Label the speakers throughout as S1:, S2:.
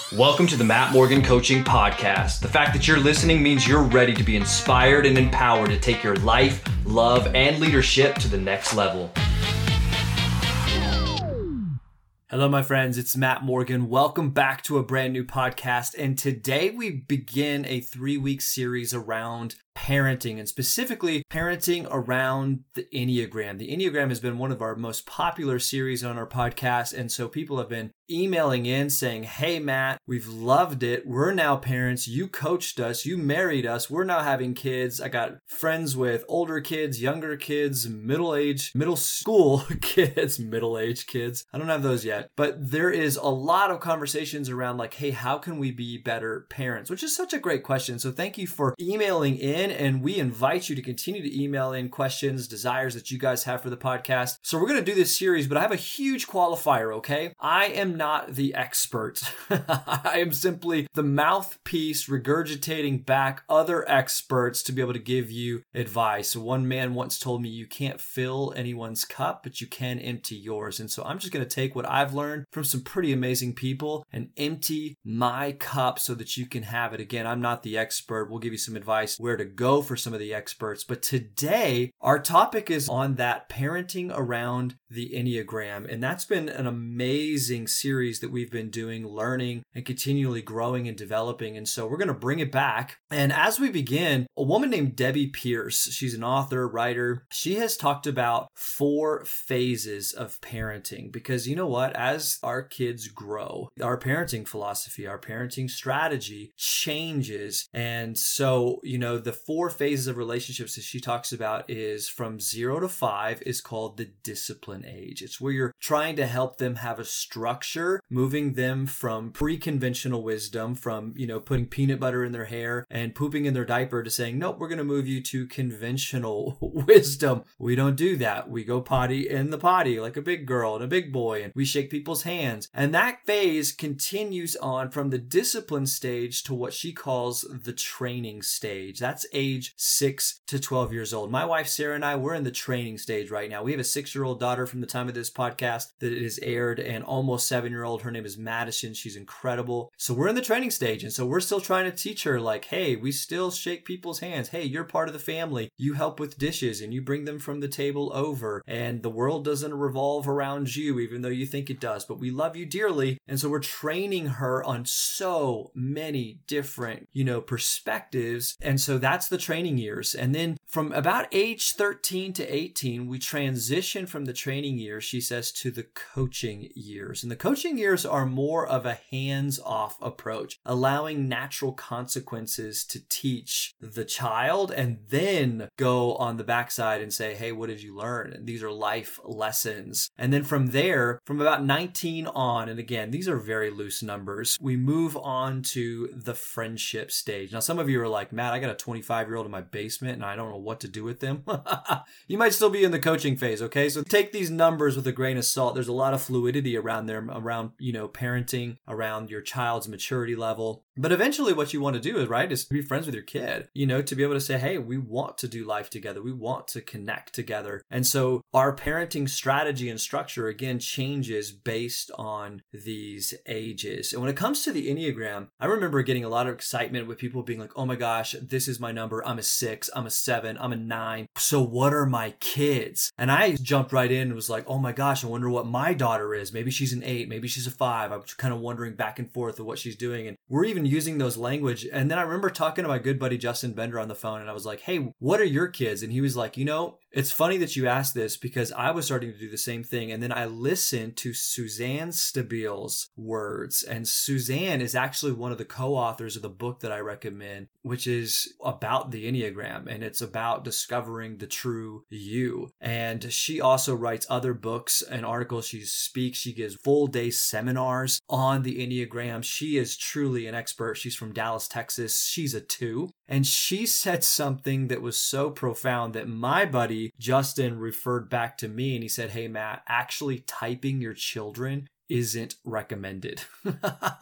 S1: Welcome to the Matt Morgan Coaching Podcast. The fact that you're listening means you're ready to be inspired and empowered to take your life, love, and leadership to the next level. Hello, my friends. It's Matt Morgan. Welcome back to a brand new podcast. And today we begin a 3-week series around parenting, and specifically parenting around the Enneagram. The Enneagram has been one of our most popular series on our podcast. And so people have been emailing in saying, hey, Matt, we've loved it. We're now parents. You coached us. You married us. We're now having kids. I got friends with older kids, younger kids, middle school kids, middle-aged kids. I don't have those yet. But there is a lot of conversations around like, hey, how can we be better parents? Which is such a great question. So thank you for emailing in. And we invite you to continue to email in questions, desires that you guys have for the podcast. So we're going to do this series, but I have a huge qualifier, okay? I am not the expert. I am simply the mouthpiece regurgitating back other experts to be able to give you advice. One man once told me you can't fill anyone's cup, but you can empty yours. And so I'm just going to take what I've learned from some pretty amazing people and empty my cup so that you can have it. Again, I'm not the expert. We'll give you some advice where to go for some of the experts. But today, our topic is on that parenting around the Enneagram. And that's been an amazing series that we've been doing, learning and continually growing and developing. And so we're going to bring it back. And as we begin, a woman named Debbie Pierce, she's an author, writer. She has talked about 4 phases of parenting because you know what? As our kids grow, our parenting philosophy, our parenting strategy changes. And so, the 4 phases of relationships that she talks about is from 0 to 5 is called the discipline age. It's where you're trying to help them have a structure, moving them from pre-conventional wisdom, from, putting peanut butter in their hair and pooping in their diaper to saying, nope, we're going to move you to conventional wisdom. We don't do that. We go potty in the potty like a big girl and a big boy, and we shake people's hands. And that phase continues on from the discipline stage to what she calls the training stage. That's age 6 to 12 years old. My wife, Sarah, and I, we're in the training stage right now. We have a 6-year-old daughter from the time of this podcast that it is aired, and almost 7-year-old. Her name is Madison. She's incredible. So we're in the training stage. And so we're still trying to teach her like, hey, we still shake people's hands. Hey, you're part of the family. You help with dishes and you bring them from the table over. And the world doesn't revolve around you, even though you think it does. But we love you dearly. And so we're training her on so many different, perspectives. And so that's the training years. And then from about age 13 to 18, we transition from the training years, she says, to the coaching years. And the coaching years are more of a hands-off approach, allowing natural consequences to teach the child and then go on the backside and say, hey, what did you learn? And these are life lessons. And then from there, from about 19 on, and again, these are very loose numbers, we move on to the friendship stage. Now, some of you are like, Matt, I got a 25-year-old in my basement and I don't know what to do with them. You might still be in the coaching phase, okay? So take these numbers with a grain of salt. There's a lot of fluidity around there, around, parenting, around your child's maturity level. But eventually what you want to do is be friends with your kid, to be able to say, hey, we want to do life together. We want to connect together. And so our parenting strategy and structure, again, changes based on these ages. And when it comes to the Enneagram, I remember getting a lot of excitement with people being like, oh my gosh, this is my number. I'm a 6, I'm a 7, I'm a 9. So what are my kids? And I jumped right in and was like, oh my gosh, I wonder what my daughter is. Maybe she's an 8, maybe she's a 5. I'm kind of wondering back and forth of what she's doing. And we're even using those language. And then I remember talking to my good buddy, Justin Bender, on the phone. And I was like, hey, what are your kids? And he was like, it's funny that you asked this because I was starting to do the same thing. And then I listened to Suzanne Stabile's words. And Suzanne is actually one of the co-authors of the book that I recommend, which is about the Enneagram. And it's about discovering the true you. And she also writes other books and articles. She speaks. She gives full day seminars on the Enneagram. She is truly an expert. She's from Dallas, Texas. She's a 2. And she said something that was so profound that my buddy Justin referred back to me, and he said, hey, Matt, actually typing your children isn't recommended.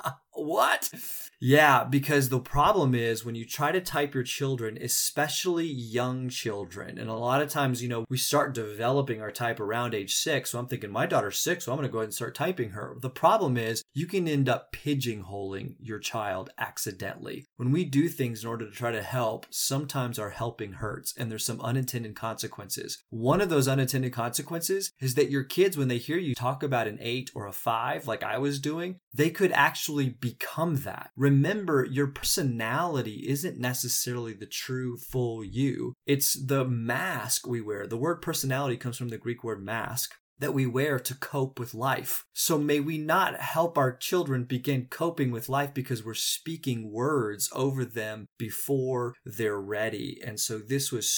S1: What? Yeah, because the problem is when you try to type your children, especially young children, and a lot of times, we start developing our type around age 6. So I'm thinking my daughter's 6, so I'm going to go ahead and start typing her. The problem is you can end up pigeonholing your child accidentally. When we do things in order to try to help, sometimes our helping hurts and there's some unintended consequences. One of those unintended consequences is that your kids, when they hear you talk about an 8 or a 5, like I was doing, they could actually become that. Remember, your personality isn't necessarily the true full you. It's the mask we wear. The word personality comes from the Greek word mask that we wear to cope with life. So may we not help our children begin coping with life because we're speaking words over them before they're ready. And so this was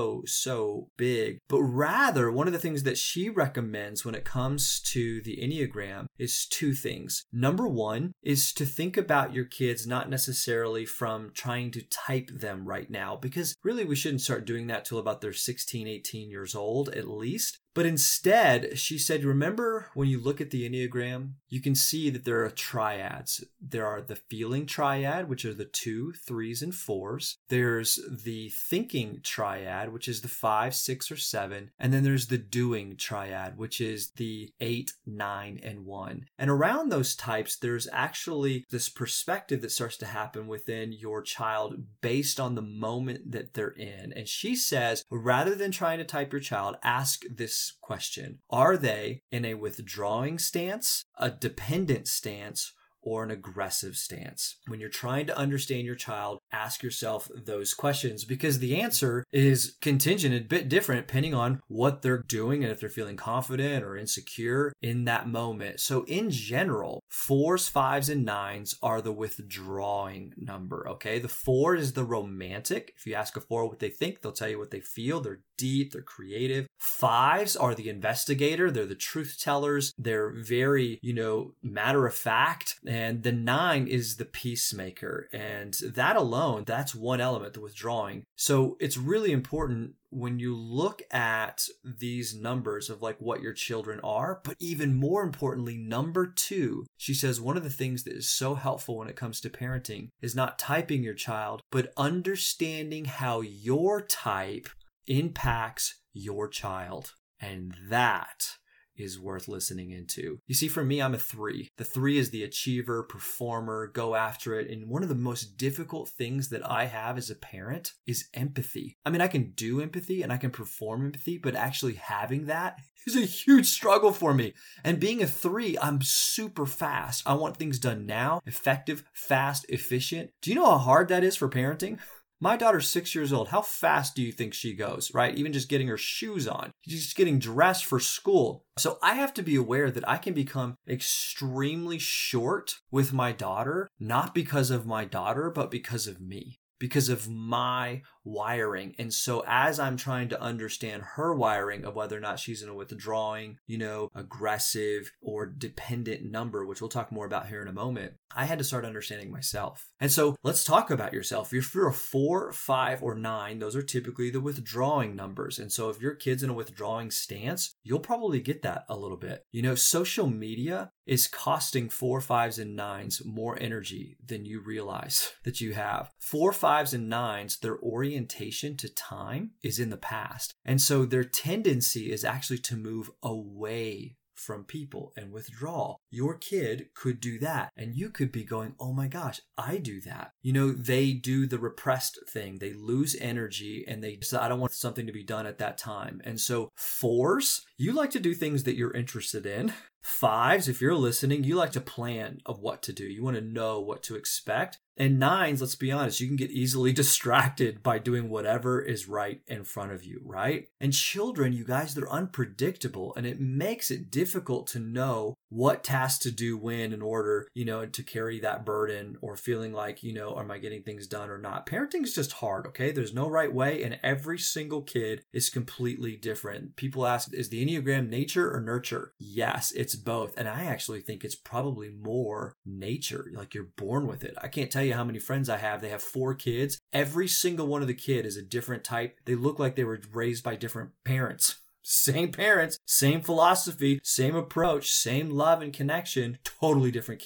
S1: so big. But rather, one of the things that she recommends when it comes to the Enneagram is 2 things. Number 1 is to think about your kids not necessarily from trying to type them right now, because really we shouldn't start doing that till about they're 16, 18 years old at least. But instead, she said, remember when you look at the Enneagram, you can see that there are triads. There are the feeling triad, which are the 2, 3s, and 4s. There's the thinking triad, which is the 5, 6, or 7. And then there's the doing triad, which is the 8, 9, and 1. And around those types, there's actually this perspective that starts to happen within your child based on the moment that they're in. And she says, rather than trying to type your child, ask this question. Are they in a withdrawing stance, a dependent stance, or an aggressive stance? When you're trying to understand your child, ask yourself those questions, because the answer is contingent, a bit different depending on what they're doing and if they're feeling confident or insecure in that moment. So in general, 4s, 5s, and 9s are the withdrawing number, okay? The 4 is the romantic. If you ask a 4 what they think, they'll tell you what they feel. They're deep, they're creative. 5s are the investigator. They're the truth tellers. They're very, matter of fact. And the 9 is the peacemaker. And that alone, that's one element, the withdrawing. So it's really important when you look at these numbers of like what your children are, but even more importantly, number 2, she says one of the things that is so helpful when it comes to parenting is not typing your child, but understanding how your type impacts your child. And that is worth listening into. You see, for me, I'm a 3. The 3 is the achiever, performer, go after it. And one of the most difficult things that I have as a parent is empathy. I mean, I can do empathy and I can perform empathy, but actually having that is a huge struggle for me. And being a 3, I'm super fast. I want things done now, effective, fast, efficient. Do you know how hard that is for parenting? My daughter's 6 years old. How fast do you think she goes, right? Even just getting her shoes on, just getting dressed for school. So I have to be aware that I can become extremely short with my daughter, not because of my daughter, but because of me, because of my wiring. And so as I'm trying to understand her wiring of whether or not she's in a withdrawing, aggressive or dependent number, which we'll talk more about here in a moment, I had to start understanding myself. And so let's talk about yourself. If you're a 4, 5, or 9, those are typically the withdrawing numbers. And so if your kid's in a withdrawing stance, you'll probably get that a little bit. Social media is costing 4, 5s, and 9s more energy than you realize that you have. 4, 5s, and 9s, their orientation to time is in the past. And so their tendency is actually to move away from people and withdraw. Your kid could do that. And you could be going, oh my gosh, I do that. They do the repressed thing. They lose energy and they say, I don't want something to be done at that time. And so 4s, you like to do things that you're interested in. 5s, if you're listening, you like to plan of what to do. You want to know what to expect. And 9s, let's be honest, you can get easily distracted by doing whatever is right in front of you, right? And children, you guys, they're unpredictable, and it makes it difficult to know what tasks to do when in order, to carry that burden, or feeling like, am I getting things done or not? Parenting is just hard, okay? There's no right way, and every single kid is completely different. People ask, is the Enneagram nature or nurture? Yes, it's both. And I actually think it's probably more nature, like you're born with it. I can't tell you how many friends I have. They have 4 kids. Every single one of the kid is a different type. They look like they were raised by different parents. Same parents, same philosophy, same approach, same love and connection, totally different kid.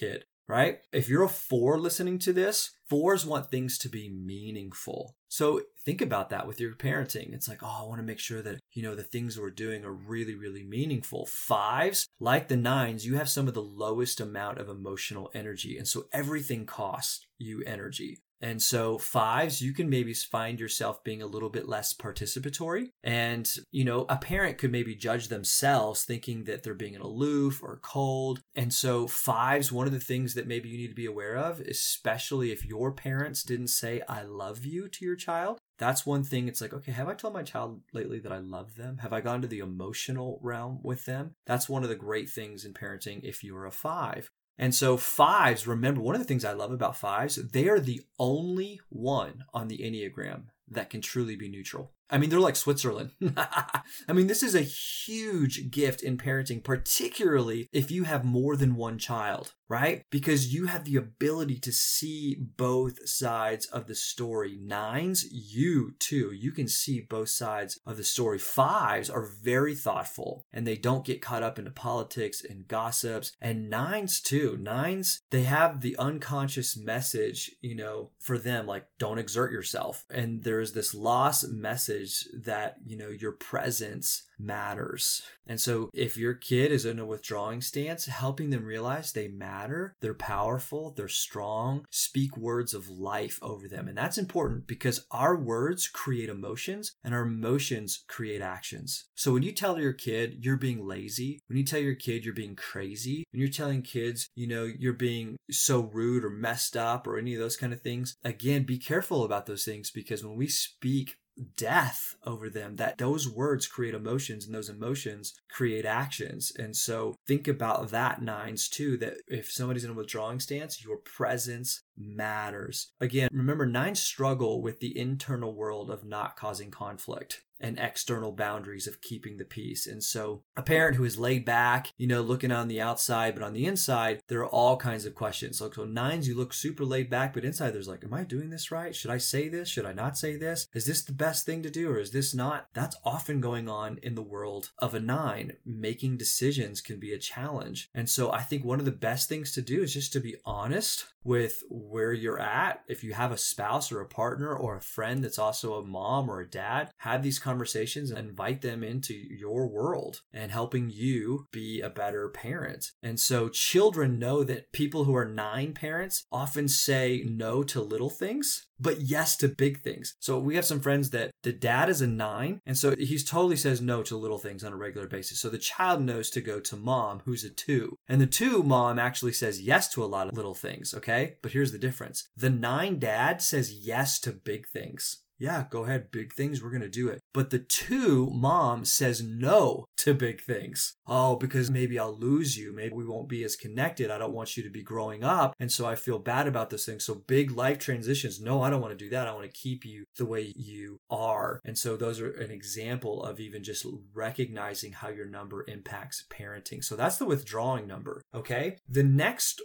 S1: right? If you're a 4 listening to this, 4s want things to be meaningful. So think about that with your parenting. It's like, oh, I want to make sure that, the things we're doing are really, really meaningful. 5s, like the 9s, you have some of the lowest amount of emotional energy. And so everything costs you energy. And so 5s, you can maybe find yourself being a little bit less participatory. And, a parent could maybe judge themselves thinking that they're being aloof or cold. And so 5s, one of the things that maybe you need to be aware of, especially if your parents didn't say, I love you to your child, that's one thing. It's like, okay, have I told my child lately that I love them? Have I gone to the emotional realm with them? That's one of the great things in parenting if you're a 5. And so 5s, remember, one of the things I love about 5s, they are the only one on the Enneagram that can truly be neutral. I mean, they're like Switzerland. I mean, this is a huge gift in parenting, particularly if you have more than one child, right? Because you have the ability to see both sides of the story. 9s, you too, you can see both sides of the story. 5s are very thoughtful and they don't get caught up into politics and gossips. And 9s too. 9s, they have the unconscious message, for them, like, don't exert yourself. And there's this lost message that, your presence matters. And so if your kid is in a withdrawing stance, helping them realize they matter, they're powerful, they're strong, speak words of life over them. And that's important because our words create emotions and our emotions create actions. So when you tell your kid you're being lazy, when you tell your kid you're being crazy, when you're telling kids, you're being so rude or messed up or any of those kind of things, again, be careful about those things because when we speak death over them, that those words create emotions and those emotions create actions. And so think about that, 9s too, that if somebody's in a withdrawing stance, your presence matters. Again, remember, 9s struggle with the internal world of not causing conflict and external boundaries of keeping the peace. And so a parent who is laid back, looking on the outside, but on the inside, there are all kinds of questions. So 9s, you look super laid back, but inside there's like, am I doing this right? Should I say this? Should I not say this? Is this the best thing to do or is this not? That's often going on in the world of a 9. Making decisions can be a challenge. And so I think one of the best things to do is just to be honest with where you're at. If you have a spouse or a partner or a friend that's also a mom or a dad, have these conversations and invite them into your world and helping you be a better parent. And so children know that people who are 9 parents often say no to little things, but yes to big things. So we have some friends that the dad is a 9, and so he totally says no to little things on a regular basis. So the child knows to go to mom, who's a 2. And the 2 mom actually says yes to a lot of little things, okay? But here's the difference. The 9 dad says yes to big things. Yeah, go ahead, big things, we're going to do it. But the 2 mom says no to big things. Oh, because maybe I'll lose you. Maybe we won't be as connected. I don't want you to be growing up. And so I feel bad about this thing. So big life transitions. No, I don't want to do that. I want to keep you the way you are. And so those are an example of even just recognizing how your number impacts parenting. So that's the withdrawing number. Okay. The next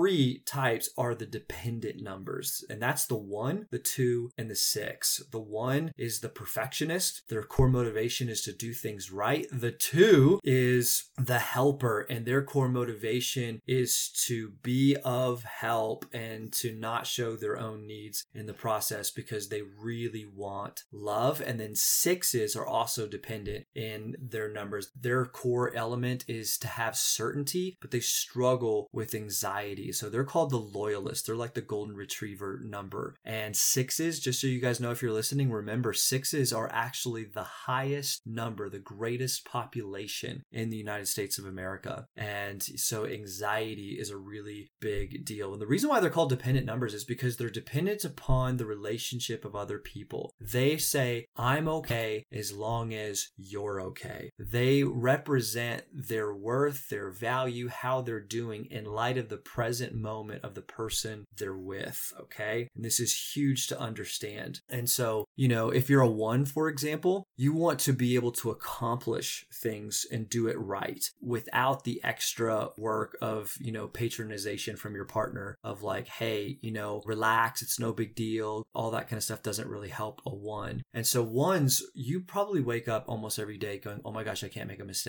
S1: 3 types are the dependent numbers, and that's the 1, the 2, and the 6. The 1 is the perfectionist. Their core motivation is to do things right. The 2 is the helper, and their core motivation is to be of help and to not show their own needs in the process because they really want love. And then 6s are also dependent in their numbers. Their core element is to have certainty, but they struggle with anxiety. So they're called the loyalists. They're like the golden retriever number. And 6s, just so you guys know if you're listening, remember 6s are actually the highest number, the greatest population in the United States of America. And so anxiety is a really big deal. And the reason why they're called dependent numbers is because they're dependent upon the relationship of other people. They say, I'm okay as long as you're okay. They represent their worth, their value, how they're doing in light of the present moment of the person they're with, okay? And this is huge to understand. And so, if you're a 1, for example, you want to be able to accomplish things and do it right without the extra work of, patronization from your partner of like, hey, relax, it's no big deal. All that kind of stuff doesn't really help a 1. And so 1s, you probably wake up almost every day going, oh my gosh, I can't make a mistake.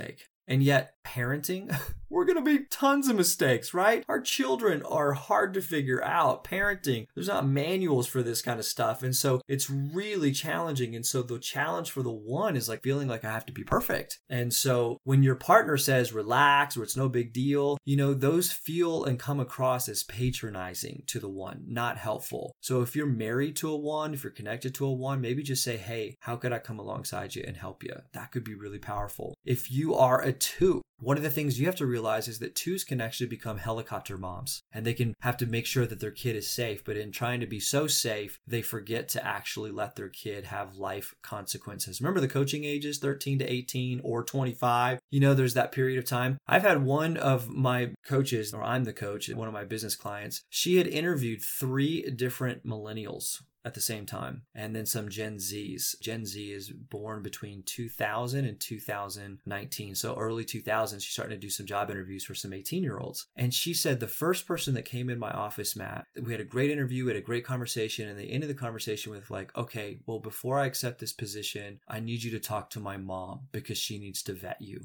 S1: And yet parenting, we're going to make tons of mistakes, right? Our children are hard to figure out. Parenting, there's not manuals for this kind of stuff. And so it's really challenging. And so the challenge for the one is like feeling like I have to be perfect. And so when your partner says relax or it's no big deal, those feel and come across as patronizing to the one, not helpful. So if you're married to a one, if you're connected to a one, maybe just say, hey, how could I come alongside you and help you? That could be really powerful. If you are a two, one of the things you have to realize is that twos can actually become helicopter moms, and they can have to make sure that their kid is safe. But in trying to be so safe, they forget to actually let their kid have life consequences. Remember the coaching ages, 13 to 18 or 25? There's that period of time. I've had one of my coaches, or I'm the coach, one of my business clients, she had interviewed 3 different millennials at the same time, and then some Gen Zs. Gen Z is born between 2000 and 2019. So early 2000s, she's starting to do some job interviews for some 18-year-olds. And she said the first person that came in my office, Matt, we had a great interview, we had a great conversation, and they ended the conversation with like, okay, well, before I accept this position, I need you to talk to my mom because she needs to vet you.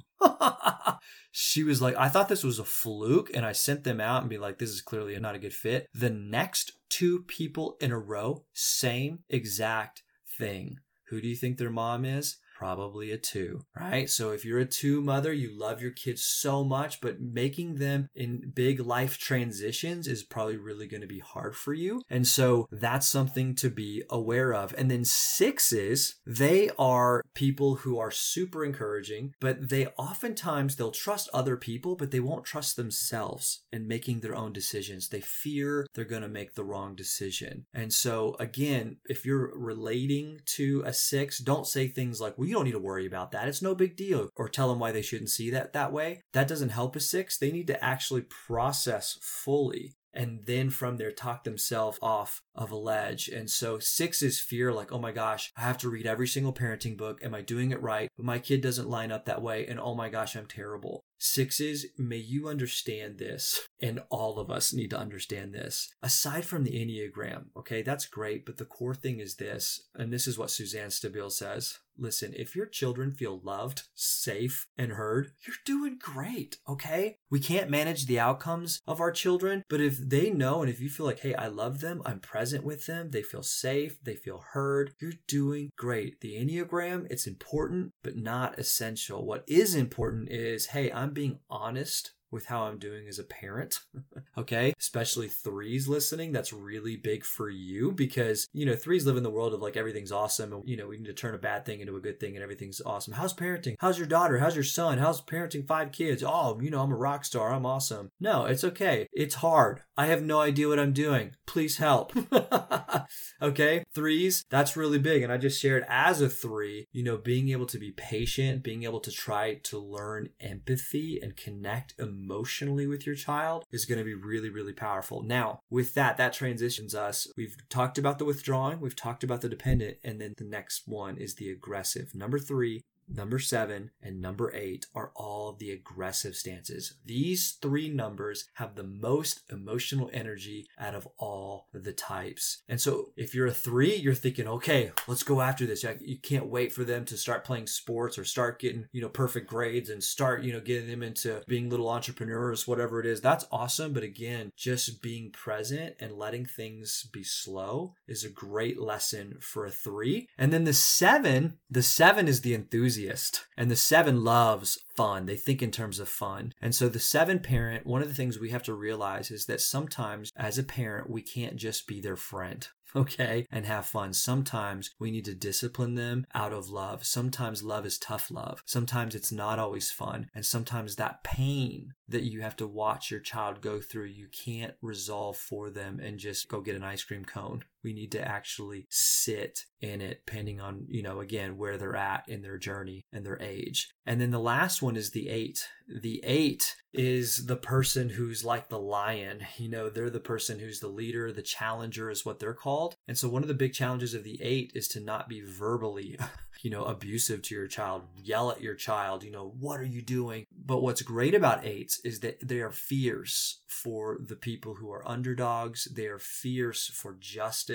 S1: She was like, I thought this was a fluke, and I sent them out and be like, this is clearly not a good fit. The next 2 people in a row, same exact thing. Who do you think their mom is? Probably a 2, right? So if you're a 2 mother, you love your kids so much, but making them in big life transitions is probably really going to be hard for you. And so that's something to be aware of. And then 6s, they are people who are super encouraging, but they'll trust other people, but they won't trust themselves in making their own decisions. They fear they're going to make the wrong decision. And so again, if you're relating to a 6, don't say things like, well, you don't need to worry about that. It's no big deal. Or tell them why they shouldn't see that way. That doesn't help a 6. They need to actually process fully, and then from there talk themselves off of a ledge. And so 6s fear like, oh my gosh, I have to read every single parenting book. Am I doing it right? But my kid doesn't line up that way. And oh my gosh, I'm terrible. 6s, may you understand this. And all of us need to understand this. Aside from the Enneagram, okay, that's great. But the core thing is this, and this is what Suzanne Stabile says. Listen, if your children feel loved, safe, and heard, you're doing great, okay? We can't manage the outcomes of our children, but if they know, and if you feel like, hey, I love them, I'm present with them, they feel safe, they feel heard, you're doing great. The Enneagram, it's important, but not essential. What is important is, hey, I'm being honest with how I'm doing as a parent, okay? Especially 3s listening, that's really big for you because, 3s live in the world of like everything's awesome and, we need to turn a bad thing into a good thing and everything's awesome. How's parenting? How's your daughter? How's your son? How's parenting 5 kids? Oh, I'm a rock star. I'm awesome. No, it's okay. It's hard. I have no idea what I'm doing. Please help. Okay? 3s, that's really big. And I just shared as a 3, being able to be patient, being able to try to learn empathy and connect emotionally with your child is going to be really, really powerful. Now, with that transitions us. We've talked about the withdrawing, we've talked about the dependent, and then the next one is the aggressive. Number 3, number 7, and number 8 are all of the aggressive stances. These 3 numbers have the most emotional energy out of all the types. And so if you're a 3, you're thinking, okay, let's go after this. You can't wait for them to start playing sports or start getting, perfect grades and start, getting them into being little entrepreneurs, whatever it is. That's awesome. But again, just being present and letting things be slow is a great lesson for a 3. And then the 7 is the enthusiast. And the 7 loves fun. They think in terms of fun. And so the 7 parent, one of the things we have to realize is that sometimes as a parent, we can't just be their friend, okay, and have fun. Sometimes we need to discipline them out of love. Sometimes love is tough love. Sometimes it's not always fun. And sometimes that pain that you have to watch your child go through, you can't resolve for them and just go get an ice cream cone. We need to actually sit in it, depending on, again, where they're at in their journey and their age. And then the last one is the 8. The 8 is the person who's like the lion. They're the person who's the leader, the challenger is what they're called. And so one of the big challenges of the 8 is to not be verbally, abusive to your child, yell at your child, what are you doing? But what's great about 8s is that they are fierce for the people who are underdogs. They are fierce for justice.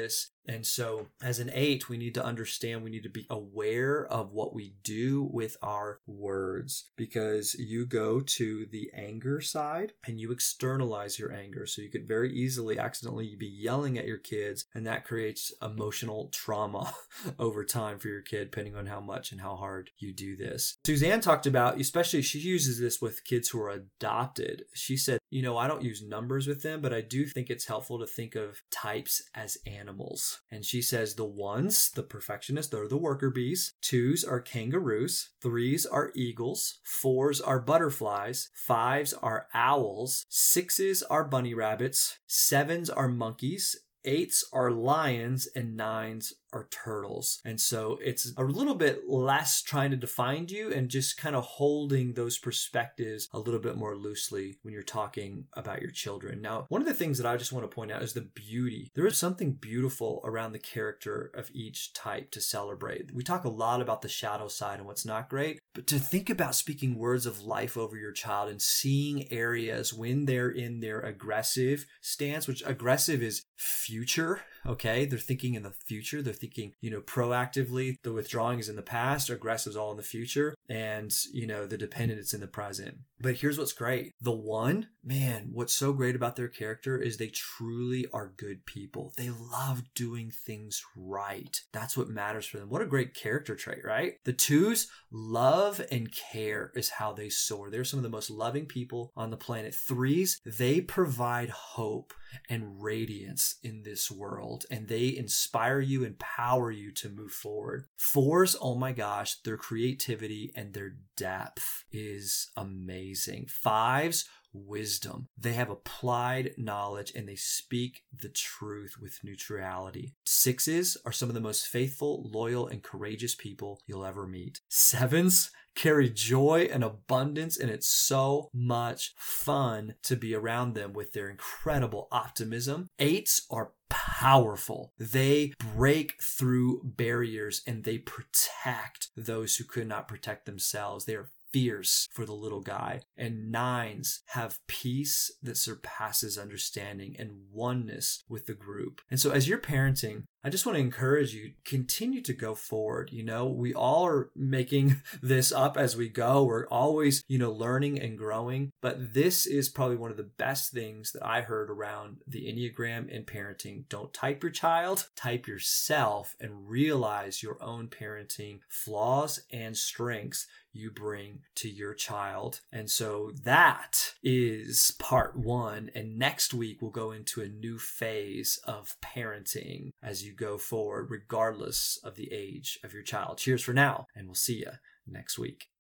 S1: And so as an 8, we need to understand, we need to be aware of what we do with our words, because you go to the anger side and you externalize your anger. So you could very easily accidentally be yelling at your kids, and that creates emotional trauma over time for your kid, depending on how much and how hard you do this. Suzanne talked about, especially she uses this with kids who are adopted. She said, I don't use numbers with them, but I do think it's helpful to think of types as animals. And she says the 1s, the perfectionists, they're the worker bees. 2s are kangaroos. 3s are eagles. 4s are butterflies. 5s are owls. 6s are bunny rabbits. 7s are monkeys. 8s are lions, and 9s are turtles. And so it's a little bit less trying to define you and just kind of holding those perspectives a little bit more loosely when you're talking about your children. Now, one of the things that I just want to point out is the beauty. There is something beautiful around the character of each type to celebrate. We talk a lot about the shadow side and what's not great, but to think about speaking words of life over your child and seeing areas when they're in their aggressive stance, which aggressive is future, okay? They're thinking in the future. They're thinking, proactively. The withdrawing is in the past, aggressive is all in the future, and, the dependent is in the present. But here's what's great. The 1, man, what's so great about their character is they truly are good people. They love doing things right. That's what matters for them. What a great character trait, right? The 2s, love and care is how they soar. They're some of the most loving people on the planet. 3s, they provide hope and radiance in this world, and they inspire you, empower you to move forward. 4s, oh my gosh, their creativity and their depth is amazing. 5s, wisdom. They have applied knowledge and they speak the truth with neutrality. 6s are some of the most faithful, loyal, and courageous people you'll ever meet. 7s carry joy and abundance, and it's so much fun to be around them with their incredible optimism. 8s are powerful. They break through barriers and they protect those who could not protect themselves. They are fierce for the little guy. And 9s have peace that surpasses understanding and oneness with the group. And so as you're parenting, I just want to encourage you, continue to go forward. We all are making this up as we go. We're always, learning and growing. But this is probably one of the best things that I heard around the Enneagram and parenting. Don't type your child, type yourself, and realize your own parenting flaws and strengths you bring to your child. And so that is part 1. And next week, we'll go into a new phase of parenting as you go forward, regardless of the age of your child. Cheers for now, and we'll see you next week.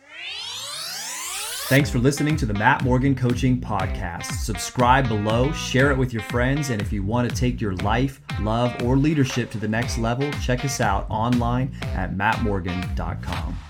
S1: Thanks for listening to the Matt Morgan Coaching Podcast. Subscribe below, share it with your friends, and if you want to take your life, love, or leadership to the next level, check us out online at mattmorgan.com.